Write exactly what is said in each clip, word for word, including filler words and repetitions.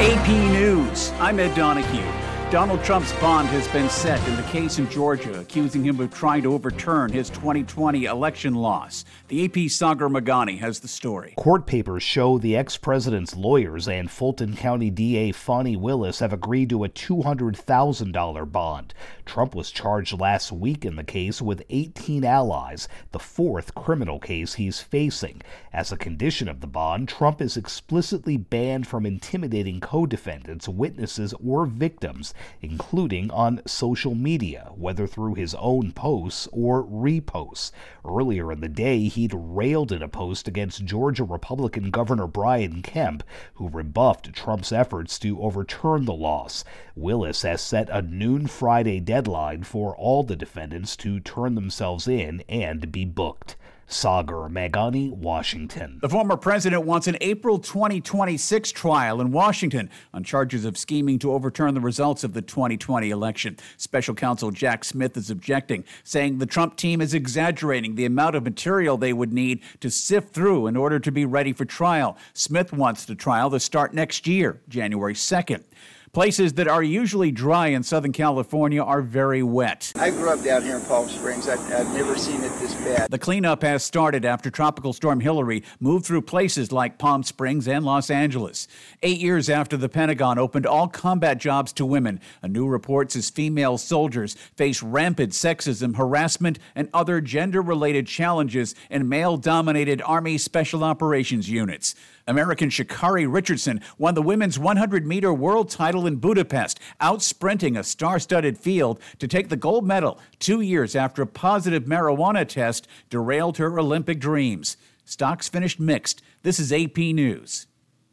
A P News, I'm Ed Donahue. Donald Trump's bond has been set in the case in Georgia, accusing him of trying to overturn his twenty twenty election loss. The A P's Sagar Meghani has the story. Court papers show the ex-president's lawyers and Fulton County D A Fani Willis have agreed to a two hundred thousand dollars bond. Trump was charged last week in the case with eighteen allies, the fourth criminal case he's facing. As a condition of the bond, Trump is explicitly banned from intimidating co-defendants, witnesses, or victims, including on social media, whether through his own posts or reposts. Earlier in the day, he'd railed in a post against Georgia Republican Governor Brian Kemp, who rebuffed Trump's efforts to overturn the loss. Willis has set a noon Friday deadline for all the defendants to turn themselves in and be booked. Sagar Meghani, Washington. The former president wants an April twenty twenty-six trial in Washington on charges of scheming to overturn the results of the twenty twenty election. Special counsel Jack Smith is objecting, saying the Trump team is exaggerating the amount of material they would need to sift through in order to be ready for trial. Smith wants the trial to start next year, January second. Places that are usually dry in Southern California are very wet. I grew up down here in Palm Springs. I've, I've never seen it this bad. The cleanup has started after Tropical Storm Hillary moved through places like Palm Springs and Los Angeles. Eight years after the Pentagon opened all combat jobs to women, a new report says female soldiers face rampant sexism, harassment, and other gender-related challenges in male-dominated Army Special Operations units. American Sha'Carri Richardson won the women's one hundred meter world title in Budapest, out-sprinting a star-studded field to take the gold medal two years after a positive marijuana test derailed her Olympic dreams. Stocks finished mixed. This is A P News.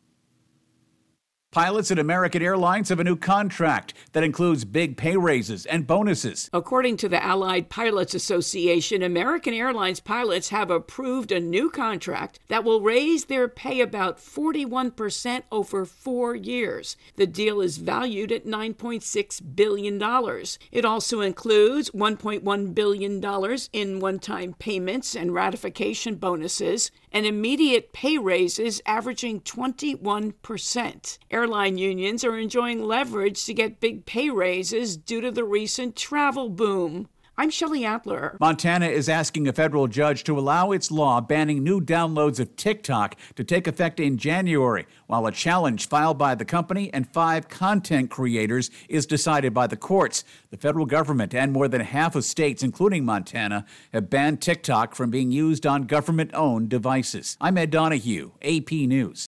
Pilots at American Airlines have a new contract that includes big pay raises and bonuses. According to the Allied Pilots Association, American Airlines pilots have approved a new contract that will raise their pay about forty-one percent over four years. The deal is valued at nine point six billion dollars. It also includes one point one billion dollars in one-time payments and ratification bonuses, and immediate pay raises averaging twenty-one percent. Airline unions are enjoying leverage to get big pay raises due to the recent travel boom. I'm Shelley Adler. Montana is asking a federal judge to allow its law banning new downloads of TikTok to take effect in January, while a challenge filed by the company and five content creators is decided by the courts. The federal government and more than half of states, including Montana, have banned TikTok from being used on government-owned devices. I'm Ed Donahue, A P News.